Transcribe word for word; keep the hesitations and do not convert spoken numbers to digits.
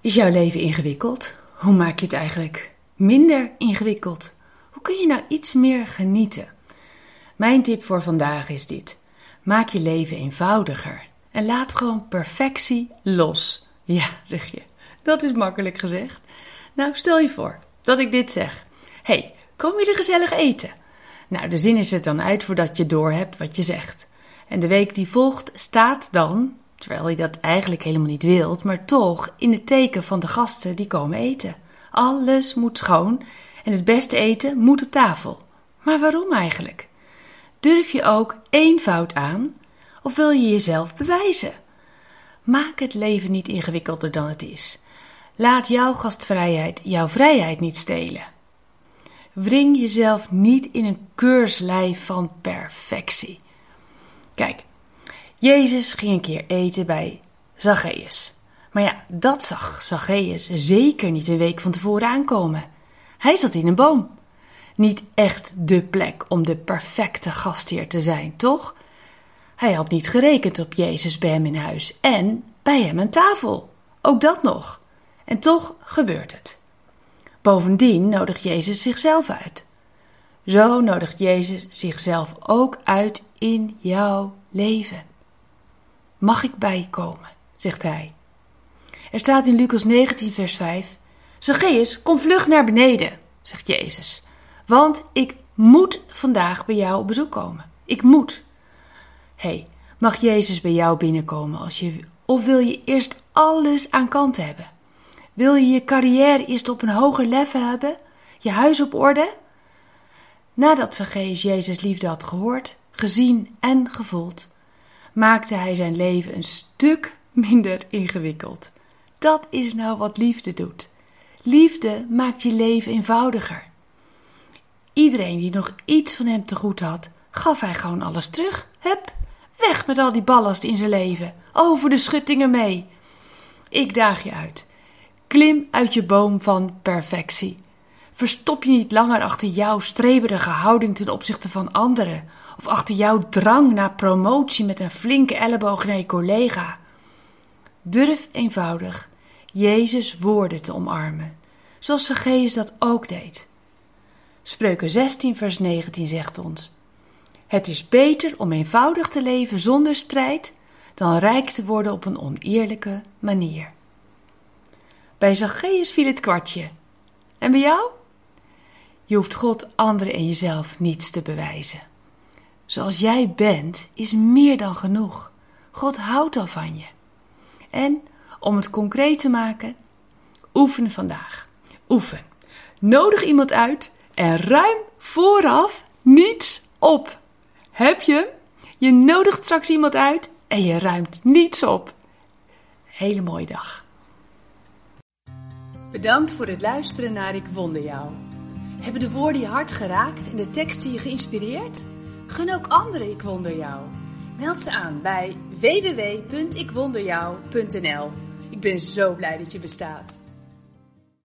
Is jouw leven ingewikkeld? Hoe maak je het eigenlijk minder ingewikkeld? Hoe kun je nou iets meer genieten? Mijn tip voor vandaag is dit. Maak je leven eenvoudiger en laat gewoon perfectie los. Ja, zeg je. Dat is makkelijk gezegd. Nou, stel je voor dat ik dit zeg. Hé, hey, komen jullie gezellig eten? Nou, de zin is er dan uit voordat je doorhebt wat je zegt. En de week die volgt staat dan, terwijl je dat eigenlijk helemaal niet wilt, maar toch in het teken van de gasten die komen eten. Alles moet schoon en het beste eten moet op tafel. Maar waarom eigenlijk? Durf je ook één fout aan of wil je jezelf bewijzen? Maak het leven niet ingewikkelder dan het is. Laat jouw gastvrijheid jouw vrijheid niet stelen. Wring jezelf niet in een keurslijf van perfectie. Kijk, Jezus ging een keer eten bij Zacchaeus. Maar ja, dat zag Zacchaeus zeker niet een week van tevoren aankomen. Hij zat in een boom. Niet echt de plek om de perfecte gastheer te zijn, toch? Hij had niet gerekend op Jezus bij hem in huis en bij hem aan tafel. Ook dat nog. En toch gebeurt het. Bovendien nodigt Jezus zichzelf uit. Zo nodigt Jezus zichzelf ook uit in jouw leven. Mag ik bij je komen, zegt hij. Er staat in Lucas negentien vers vijf. Zacchaeus, kom vlug naar beneden, zegt Jezus. Want ik moet vandaag bij jou op bezoek komen. Ik moet. Hé, hey, mag Jezus bij jou binnenkomen als je, of wil je eerst alles aan kant hebben? Wil je je carrière eerst op een hoger level hebben? Je huis op orde? Nadat Zacchaeus Jezus' liefde had gehoord, gezien en gevoeld, maakte hij zijn leven een stuk minder ingewikkeld. Dat is nou wat liefde doet. Liefde maakt je leven eenvoudiger. Iedereen die nog iets van hem te goed had, gaf hij gewoon alles terug. Hup, weg met al die ballast in zijn leven. Over de schuttingen mee. Ik daag je uit. Klim uit je boom van perfectie. Verstop je niet langer achter jouw streberige houding ten opzichte van anderen. Of achter jouw drang naar promotie met een flinke elleboog naar je collega. Durf eenvoudig Jezus' woorden te omarmen. Zoals Zacchaeus dat ook deed. Spreuken zestien vers negentien zegt ons. Het is beter om eenvoudig te leven zonder strijd dan rijk te worden op een oneerlijke manier. Bij Zacchaeus viel het kwartje. En bij jou? Je hoeft God, anderen en jezelf niets te bewijzen. Zoals jij bent, is meer dan genoeg. God houdt al van je. En om het concreet te maken, oefen vandaag. Oefen. Nodig iemand uit en ruim vooraf niets op. Heb je? Je nodigt straks iemand uit en je ruimt niets op. Hele mooie dag. Bedankt voor het luisteren naar Ik Wonder Jou. Hebben de woorden je hart geraakt en de teksten je geïnspireerd? Gun ook anderen Ik Wonder Jou. Meld ze aan bij w w w punt ik wonder jou punt n l. Ik ben zo blij dat je bestaat.